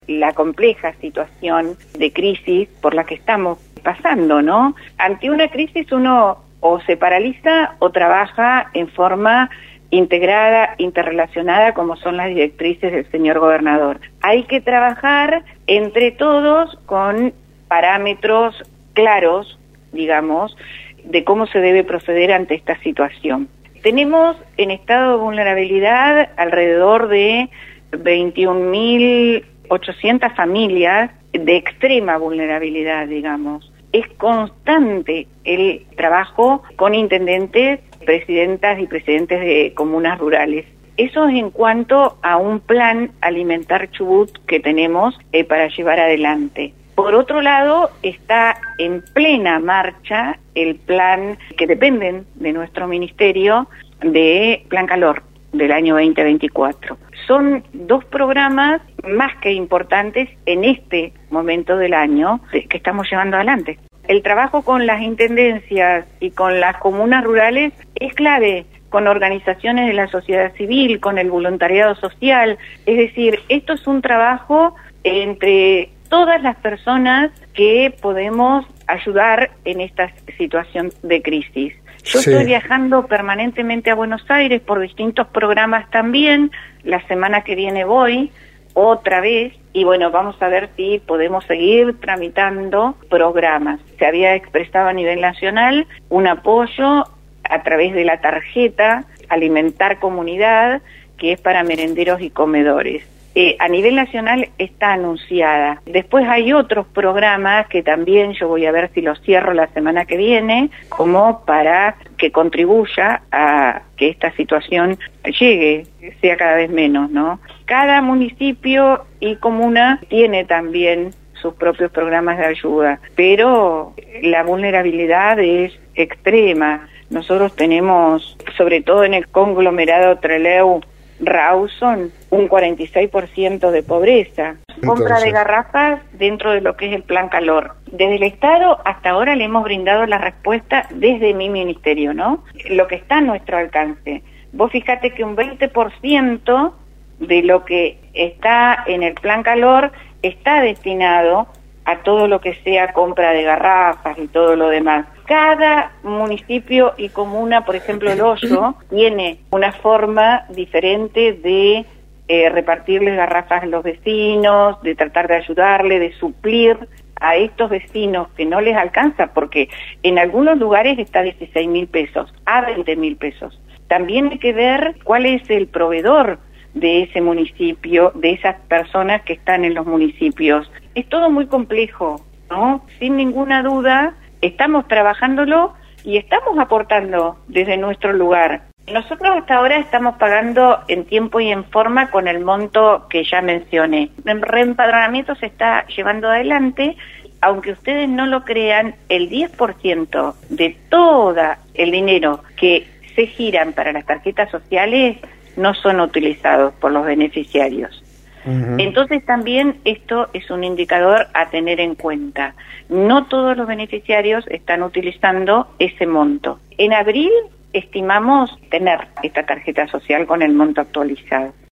la compleja situación de crisis por la que estamos pasando, ¿no? Ante una crisis uno o se paraliza o trabaja en forma integrada, interrelacionada, como son las directrices del señor gobernador. Hay que trabajar entre todos con parámetros claros, digamos, de cómo se debe proceder ante esta situación. Tenemos en estado de vulnerabilidad alrededor de 21.800 familias de extrema vulnerabilidad, digamos. Es constante el trabajo con intendentes, presidentas y presidentes de comunas rurales. Eso es en cuanto a un plan Alimentar Chubut que tenemos para llevar adelante. Por otro lado, está en plena marcha el plan que dependen de nuestro ministerio de Plan Calor del año 2024. Son dos programas más que importantes en este momento del año que estamos llevando adelante. El trabajo con las intendencias y con las comunas rurales es clave, con organizaciones de la sociedad civil, con el voluntariado social. Es decir, esto es un trabajo entre todas las personas que podemos ayudar en esta situación de crisis. Yo estoy viajando permanentemente a Buenos Aires por distintos programas también. La semana que viene voy otra vez y bueno, vamos a ver si podemos seguir tramitando programas. Se había expresado a nivel nacional un apoyo a través de la tarjeta Alimentar Comunidad, que es para merenderos y comedores. A nivel nacional está anunciada. Después hay otros programas que también yo voy a ver si los cierro la semana que viene, como para que contribuya a que esta situación llegue, sea cada vez menos, ¿no? Cada municipio y comuna tiene también sus propios programas de ayuda, pero la vulnerabilidad es extrema. Nosotros tenemos, sobre todo en el conglomerado Trelew-Rawson, un 46% de pobreza. Compra de garrafas dentro de lo que es el Plan Calor. Desde el Estado hasta ahora le hemos brindado la respuesta desde mi ministerio, ¿no? Lo que está a nuestro alcance. Vos fíjate que un 20% de lo que está en el Plan Calor está destinado a todo lo que sea compra de garrafas y todo lo demás. Cada municipio y comuna, por ejemplo el Hoyo, tiene una forma diferente de repartirles garrafas a los vecinos, de tratar de ayudarle, de suplir a estos vecinos que no les alcanza, porque en algunos lugares está 16.000 pesos, a 20.000 pesos. También hay que ver cuál es el proveedor de ese municipio, de esas personas que están en los municipios. Es todo muy complejo, ¿no? Sin ninguna duda, estamos trabajándolo y estamos aportando desde nuestro lugar. Nosotros hasta ahora estamos pagando en tiempo y en forma con el monto que ya mencioné. El reempadronamiento se está llevando adelante, aunque ustedes no lo crean, el 10% de todo el dinero que se giran para las tarjetas sociales no son utilizados por los beneficiarios. Entonces también esto es un indicador a tener en cuenta. No todos los beneficiarios están utilizando ese monto. En abril estimamos tener esta tarjeta social con el monto actualizado.